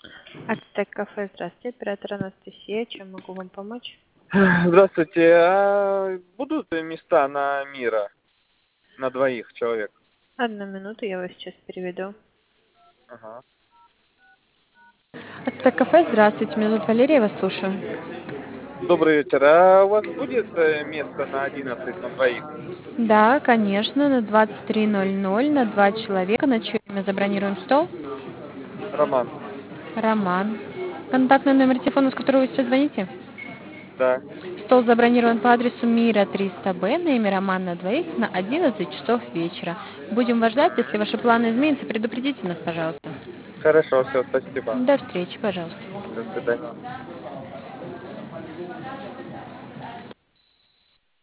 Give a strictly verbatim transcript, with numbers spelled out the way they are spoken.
Ацтек кафе, здравствуйте, оператор Анастасия, чем могу вам помочь? Здравствуйте. А будут места на Мира на двоих человек? Одну минуту, я вас сейчас переведу. Ага. Ацтек кафе, здравствуйте, меня зовут Валерия, я вас слушаю. Добрый вечер. А у вас будет э, место на одиннадцать на двоих? Да, конечно, на двадцать три ноль ноль на два человека. На чье имя забронируем стол? Роман. Роман. Контактный номер телефона, с которого вы сейчас звоните? Да. Стол забронирован по адресу Мира триста Б на имя Роман на двоих на одиннадцать часов вечера. Будем вас ждать. Если ваши планы изменятся, предупредите нас, пожалуйста. Хорошо, все, спасибо. До встречи, пожалуйста. До свидания.